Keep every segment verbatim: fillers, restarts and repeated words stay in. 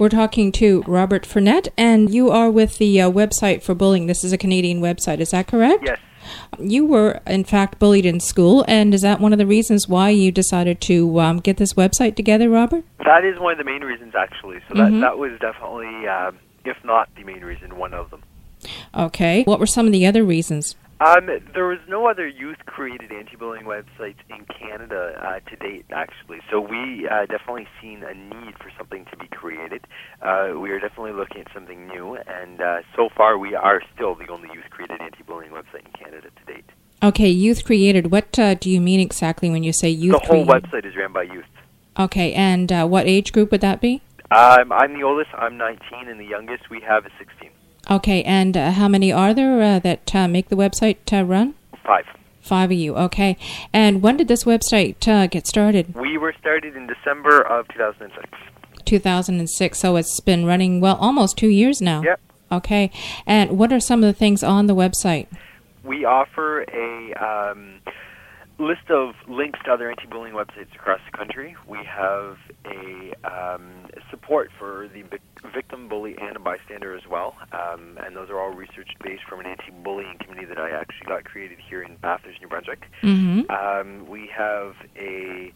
We're talking to Robert Frenette, and you are with the uh, website for bullying. This is a Canadian website, is that correct? Yes. You were, in fact, bullied in school, and is that one of the reasons why you decided to um, get this website together, Robert? That is one of the main reasons, actually. So that, Mm-hmm. that was definitely, um, if not the main reason, one of them. Okay. What were some of the other reasons? Um, there was no other youth-created anti-bullying websites in Canada uh, to date, actually. So we uh, definitely seen a need for something to be created. Uh, we are definitely looking at something new, and uh, so far we are still the only youth-created anti-bullying website in Canada to date. Okay, youth-created. What uh, do you mean exactly when you say youth-created? The whole website is ran by youth. Okay, and uh, what age group would that be? Um, I'm the oldest, I'm nineteen, and the youngest we have is sixteen. Okay, and uh, how many are there uh, that uh, make the website uh, run? Five. Five of you, okay. And when did this website uh, get started? We were started in December of two thousand six. two thousand six, so it's been running, well, almost two years now. Yep. Okay, and what are some of the things on the website? We offer a um, list of links to other anti-bullying websites across the country. We have a um, support for the vic- victim, bully, and a bystander as well, um, and those are all research-based from an anti-bullying committee that I actually got created here in Bathurst, New Brunswick. Mm-hmm. Um, we have a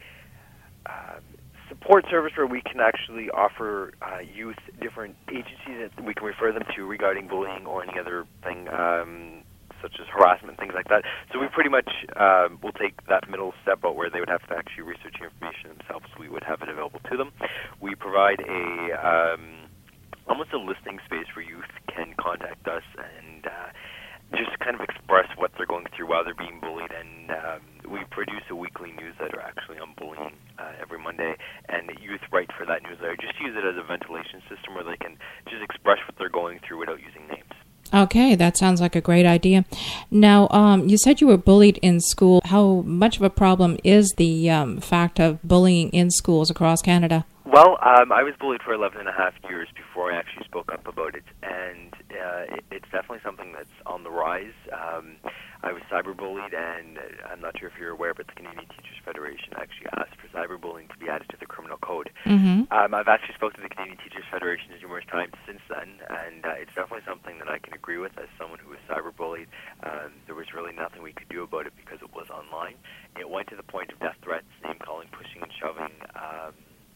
uh, support service where we can actually offer uh, youth different agencies that we can refer them to regarding bullying or any other thing, um, such as harassment, things like that. So we pretty much uh, will take that middle step out where they would have to actually research information themselves. We would have it available to them. We provide a um, almost a listening space where youth can contact us and uh, just kind of express what they're going through while they're being bullied. And um, we produce a weekly newsletter actually on bullying uh, every Monday, and youth write for that newsletter. Just use it as a ventilation system where they can just express what they're going through without using names. Okay, that sounds like a great idea. Now, um, you said you were bullied in school. How much of a problem is the um, fact of bullying in schools across Canada? Well, um, I was bullied for eleven and a half years before I actually spoke up about it, and uh, it, it's definitely something that's on the rise. Um, I was cyberbullied, and I'm not sure if you're aware, but the Canadian Teachers Federation actually asked for cyberbullying to be added to the criminal code. Mm-hmm. Um, I've actually spoken to the Canadian Teachers Federation numerous times since then, and uh, it's definitely something that I can agree with as someone who was cyberbullied. Um, there was really nothing we could do about it because it was online. It went to the point of death threats, name-calling, pushing and shoving. Um,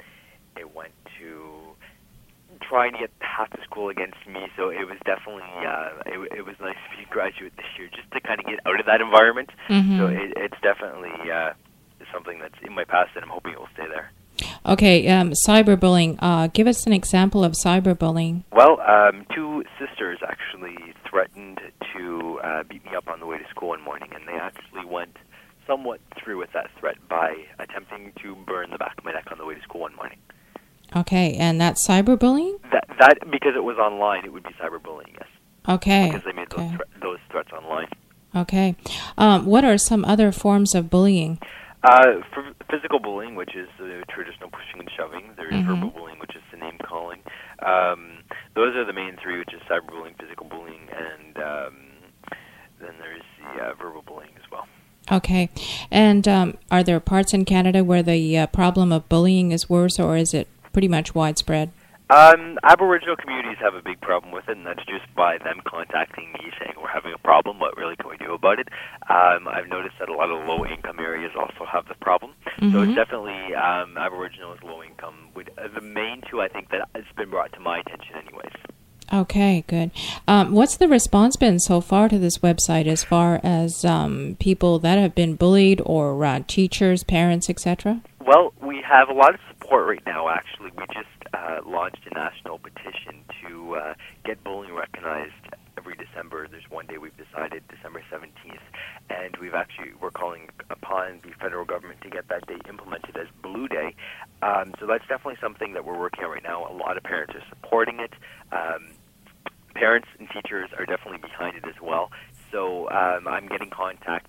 it went to trying to get half the school against me, so it was definitely, uh, it, it was nice to be a graduate this year just to kind of get out of that environment. Mm-hmm. So it, it's definitely uh, something that's in my past, and I'm hoping it will stay there. Okay, um, cyberbullying. Uh, give us an example of cyberbullying. Well, um, two sisters actually threatened to uh, beat me up on the way to school one morning, and they actually went somewhat through with that threat by attempting to burn the back of my neck on the way to school one morning. Okay, and that's cyberbullying? That, that because it was online, it would be cyberbullying, yes. Okay. Because they made okay. those, thre- those threats online. Okay. Um, what are some other forms of bullying? Uh, for physical bullying, which is the traditional pushing and shoving. There's Mm-hmm. verbal bullying, which is the name calling. Um, those are the main three, which is cyberbullying, physical bullying, and um, then there's the uh, verbal bullying as well. Okay. And um, are there parts in Canada where the uh, problem of bullying is worse, or is it pretty much widespread? Um, Aboriginal communities have a big problem with it, and that's just by them contacting me saying we're having a problem, what really can we do about it? Um, I've noticed that a lot of low-income areas also have the problem. Mm-hmm. So it's definitely um, Aboriginal as low-income. Would, uh, the main two, I think, that it's been brought to my attention anyways. Okay, good. Um, what's the response been so far to this website as far as um, people that have been bullied or uh, teachers, parents, et cetera? Well, we have a lot of support right now, actually. We just uh, launched a national petition to uh, get bullying recognized every December. There's one day we've decided, December seventeenth, and we've actually, we're calling upon the federal government to get that day implemented as Blue Day. Um, so that's definitely something that we're working on right now. A lot of parents are supporting it. Um, parents and teachers are definitely behind it as well. So um, I'm getting contacted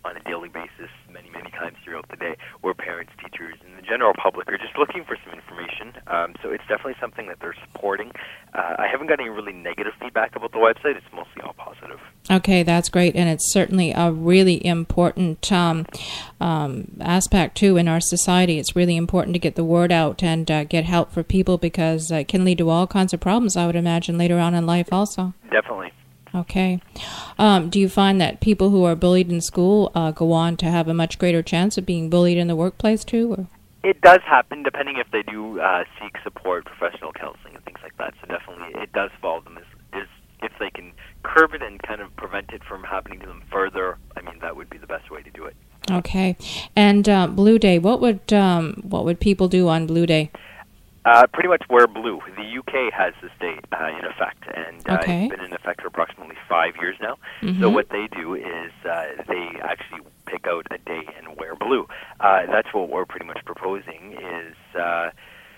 on a daily basis, many, many times throughout the day, where parents, teachers, and the general public are just looking for some information. Um, so it's definitely something that they're supporting. Uh, I haven't got any really negative feedback about the website. It's mostly all positive. Okay, that's great, and it's certainly a really important um, um, aspect, too, in our society. It's really important to get the word out and uh, get help for people, because uh, it can lead to all kinds of problems, I would imagine, later on in life also. Definitely. Okay. Um, do you find that people who are bullied in school uh, go on to have a much greater chance of being bullied in the workplace, too? Or? It does happen, depending if they do uh, seek support, professional counseling, and things like that. So definitely it does follow them. Is, is if they can curb it and kind of prevent it from happening to them further, I mean, that would be the best way to do it. Okay. And uh, Blue Day, what would um, what would people do on Blue Day? Uh, pretty much wear blue. The U K has this day uh, in effect, and uh, okay. it's been in effect for approximately five years now. Mm-hmm. So what they do is uh, they actually pick out a day and wear blue. Uh, that's what we're pretty much proposing. Is uh,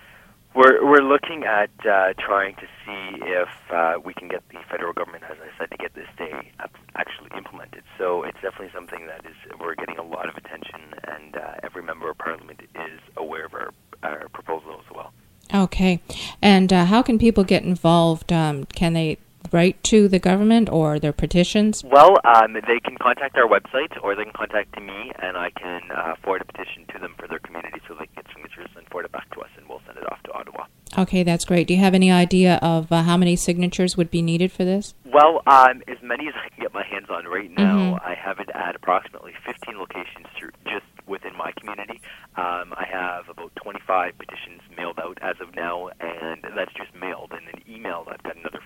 we're we're looking at uh, trying to see if uh, we can get the federal government, as I said, to get this day actually implemented. So it's definitely something that is we're getting a lot of attention, and uh, every member of parliament is aware of our, our proposal as well. Okay. And uh, how can people get involved? Um, can they write to the government or their petitions? Well, um, they can contact our website, or they can contact me, and I can uh, forward a petition to them for their community so they can get signatures and forward it back to us, and we'll send it off to Ottawa. Okay, that's great. Do you have any idea of uh, how many signatures would be needed for this? Well, um, as many as I can get my hands on right now. Mm-hmm. I have it at approximately fifteen locations through, just within my community. Um, I have about twenty-five petitions mailed out as of now, and that's just mailed. And then emailed, I've got another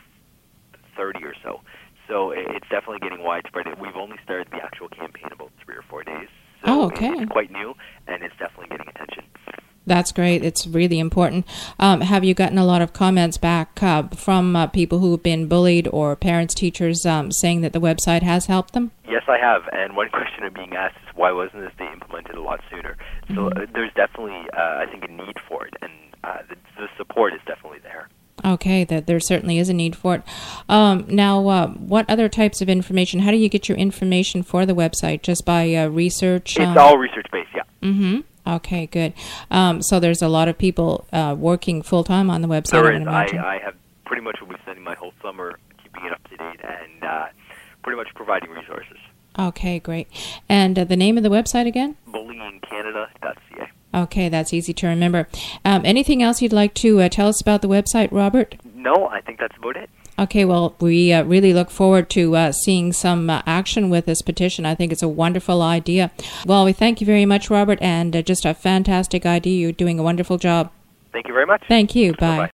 thirty or so. So it's definitely getting widespread. We've only started the actual campaign about three or four days. So oh, okay. It's quite new, and it's definitely getting attention. That's great. It's really important. Um, have you gotten a lot of comments back uh, from uh, people who have been bullied, or parents, teachers, um, saying that the website has helped them? Yes, I have. And one question I'm being asked is, why wasn't this day implemented a lot sooner? Mm-hmm. So uh, there's definitely, uh, I think, a need for it, and uh, the, the support is definitely there. Okay, that there certainly is a need for it. Um, now, uh, what other types of information? How do you get your information for the website? Just by uh, research? It's um, all research-based, yeah. Mm-hmm. Okay, good. Um, so there's a lot of people uh, working full-time on the website, there I would is. imagine. I, I have pretty much will be spending my whole summer keeping it up to date and uh, pretty much providing resources. Okay, great. And uh, the name of the website again? bullying canada dot c a. Okay, that's easy to remember. Um, anything else you'd like to uh, tell us about the website, Robert? No, I think that's about it. Okay, well, we uh, really look forward to uh, seeing some uh, action with this petition. I think it's a wonderful idea. Well, we thank you very much, Robert, and uh, just a fantastic idea. You're doing a wonderful job. Thank you very much. Thank you. Bye. Bye-bye.